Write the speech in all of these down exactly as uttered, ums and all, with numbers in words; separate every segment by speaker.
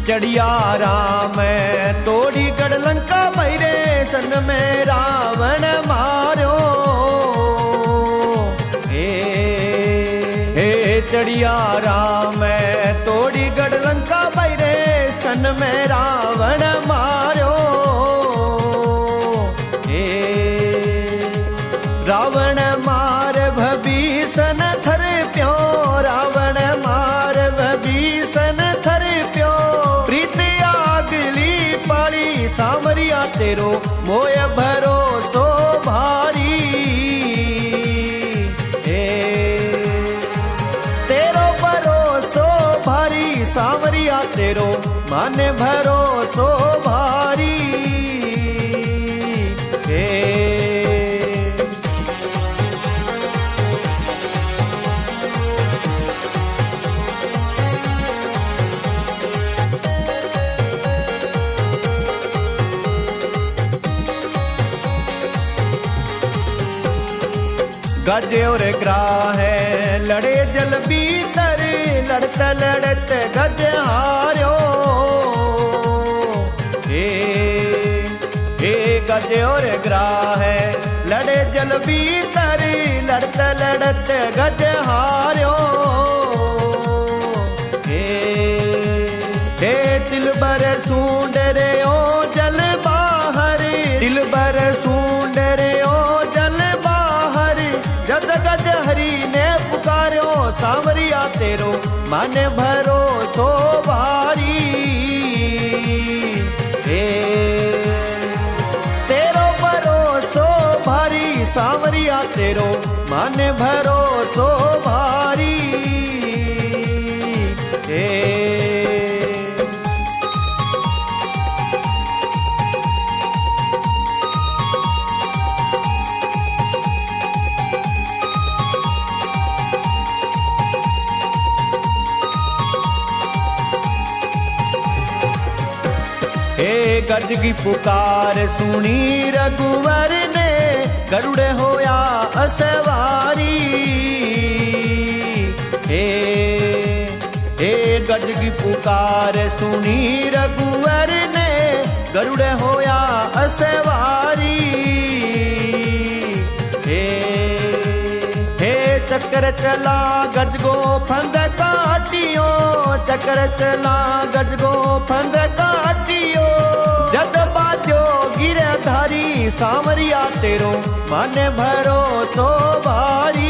Speaker 1: चढ़िया राम तोड़ी गढ़ लंका भैरे सन में रावण मारो। हे हे चढ़िया राम तोड़ी गढ़ लंका भैरे सन में रावण मारो। हे रावण मार भीषण थर प्यो, रावण मार भीषण थर प्यो। प्रीत आगली पाली सांवरिया तेरो मोय भरोसो भारी। हे तेरो भरोसो भारी सांवरिया तेरो मन भरोसो भारी। हे गज और ग्राह लड़े जल भीतर, लड़त लड़त गज हार्यो। हे हे गज और ग्राह लड़े जल भीतर, लड़त लड़त गज हार्यो। हे हे दिल बर सूंड रे ओ जल बाहर, दिल बर सूंड रे ओ जल बाहर। जद गज हरि ने पुकार्यो सांवरिया तेरो मन भरोसो भारी। हे तेरो भरोसो भारी सांवरिया तेरो मन भरोसो भारी। हे हे गज की पुकार सुनी रघुवर ने, गरुड़ होया असवारी। हे हे गज की पुकार सुनी रघुवर ने, गरुड़ होया असवारी। हे हे चक्कर चला गज गो फंद काटियो, चक्कर चला गज गो फंद काटियो। जद बाजो गिरधारी सांवरिया तेरो मन भरोसो भारी।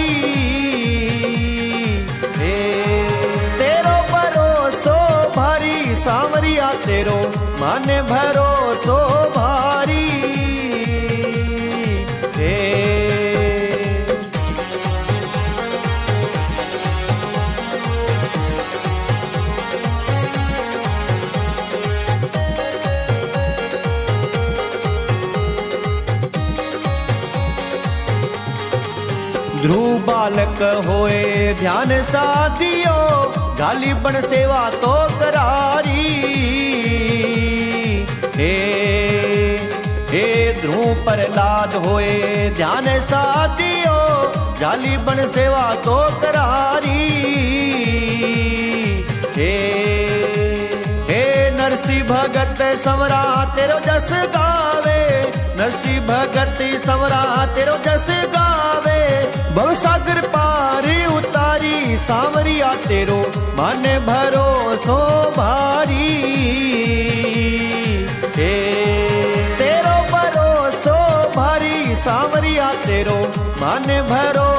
Speaker 1: हे तेरो भरोसो भारी सांवरिया तेरो मन भरोसो भारी। हे ध्रुव बालक होए ध्यान साधियो, गाली बन सेवा तो करारी। हे हे ध्रुव प्रहलाद होए ध्यान साधियो, गाली बन सेवा तो करारी। हे हे नरसिंह भगत संवरा तेरो जस गावे, नरसिंह भगत संवरा तेरो जस गावे। भवसागर पार उतारी सांवरिया तेरो मन भरोसो भारी। हे तेरो भरोसो भारी सांवरिया तेरो मन भरो